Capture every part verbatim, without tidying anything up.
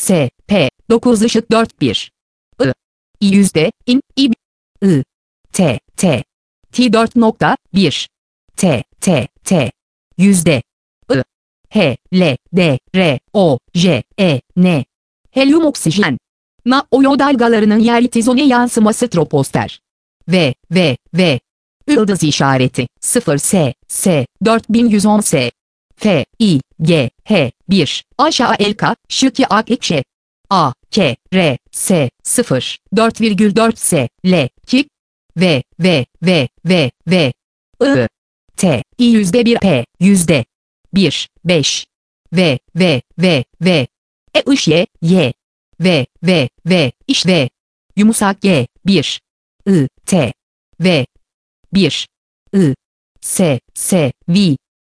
S, P, dokuz ışık dört bir. I. I yüzde, in, I, I. T, T. T dört nokta bir. T, T, T. Yüzde. I. H, L, D, R, O, J, E, N. Helyum oksijen. Na oyo dalgalarının yerli yansıması troposfer. V, V, V. Yıldız işareti sıfır S, S, dört bin yüz on S. F, I, G, H, bir, aşağı elka, şık A, Ş. A, K, R, S, sıfır, dört virgül dört S, L, K. V, V, V, V, V. I. T, I yüzde bir P, yüzde. bir, beş. V, V, V, V. E, ış Y, Y. V, V, V, iş V. Yumuşak G, bir. I, T. V. bir. I. S, S, V.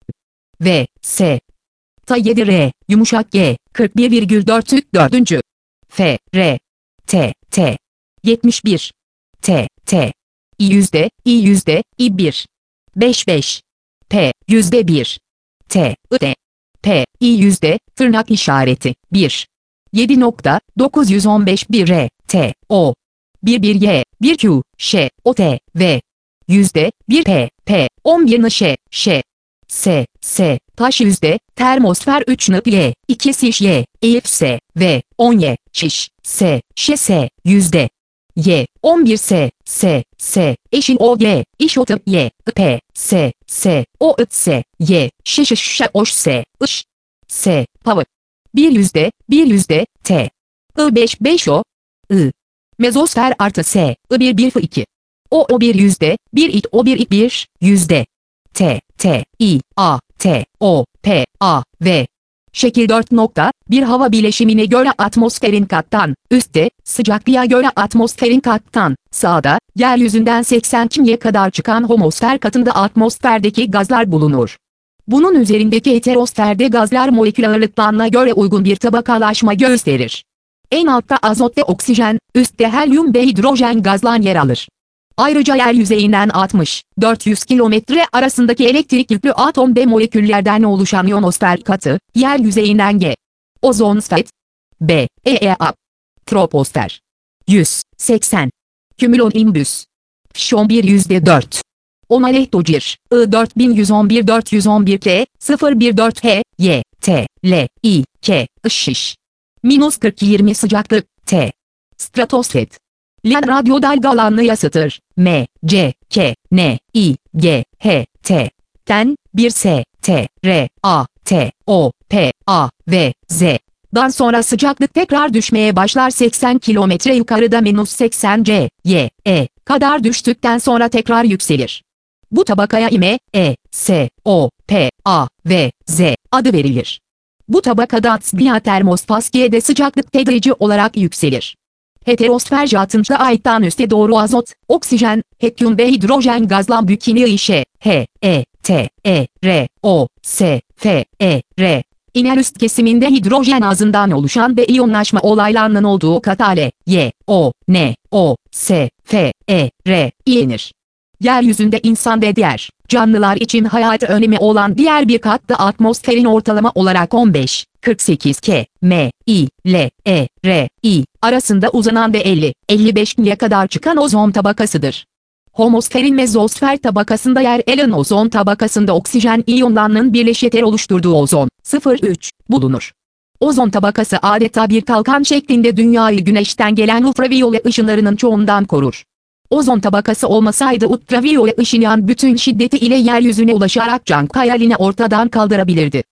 V, S. Ta yedi R, yumuşak G, kırk bir virgül dört dördüncü. F, R. T, T. yetmiş bir. T, T. I yüzde, I yüzde, I bir. beş, beş. P, yüzde bir. T, I, T. P, I yüzde, tırnak işareti, bir. yedi nokta dokuz yüz on beş bir R, T, O. bir, bir Y, bir Q, Ş, O, T, V. Yüzde, bir P, P, on bir N, Ş, Ş. S, S, taş yüzde, termosfer üç N, Y, iki S, Y, E, F, S, V, on Y, şiş, S, Ş, S, yüzde. Y, on bir S, S, S, eşin O, Y, iş O, T, Y, P, S, S, O, I, S, Y, Ş, Ş, Ş, O, S, Iş. S, power. bir yüzde, bir yüzde, T. I beş, beş O. I. Mezosfer artı S, I bir, bir F iki. O, O bir yüzde, bir it, O bir, it bir, yüzde. T, T, I, A, T, O, P, A, V. Şekil dört nokta bir hava bileşimine göre atmosferin kattan, üstte, sıcaklığa göre atmosferin kattan, sağda, yeryüzünden seksen kilometreye kadar çıkan homosfer katında atmosferdeki gazlar bulunur. Bunun üzerindeki heterosferde gazlar molekül ağırlıklarına göre uygun bir tabakalaşma gösterir. En altta azot ve oksijen, üstte helyum ve hidrojen gazlar yer alır. Ayrıca yer yüzeyinden altmış dört yüz kilometre arasındaki elektrik yüklü atom ve moleküllerden oluşan ionosfer katı, yer yüzeyinden G. Ozonsfer. B. E E A. Troposfer. yüz seksen. Cumulonimbus. Şon bir yüzde dört. Omalehtocir. I dört bin yüz on bir dört yüz on bir K, sıfır bir dört H, Y, T, L, I, K, Işış. Minus kırk yirmi sıcaklık, T. Stratosfer. L radyo dalga alanını yansıtır. M, C, K, N, I, G, H, T. Ten, bir S, T, R, A, T, O, P, A, V, Z. Dan sonra sıcaklık tekrar düşmeye başlar seksen kilometre yukarıda minus seksen C, Y, E kadar düştükten sonra tekrar yükselir. Bu tabakaya M, E, S, O, P, A, V, Z adı verilir. Bu tabakada atmosfer termosfasiyede sıcaklık tedrici olarak yükselir. Heterosfer jantında ayaktan üste doğru azot, oksijen, helyum ve hidrojen gazla bükünü işe, H, E, T, E, R, O, S, F, E, R. İner üst kesiminde hidrojen azından oluşan ve iyonlaşma olaylarının olduğu kata L, Y, O, N, O, S, F, E, R, yenir. Yeryüzünde insan ve diğer canlılar için hayati önemi olan diğer bir kat da atmosferin ortalama olarak on beş kırk sekiz K, M, I, L, E, R, I arasında uzanan ve elli elli beş kilometreye kadar çıkan ozon tabakasıdır. Homosferin mezosfer tabakasında yer alan ozon tabakasında oksijen iyonlarının birleşerek oluşturduğu ozon sıfır üç bulunur. Ozon tabakası adeta bir kalkan şeklinde dünyayı güneşten gelen ultraviyole ışınlarının çoğundan korur. Ozon tabakası olmasaydı ultraviyole ışınların bütün şiddeti ile yeryüzüne ulaşarak can hayaline ortadan kaldırabilirdi.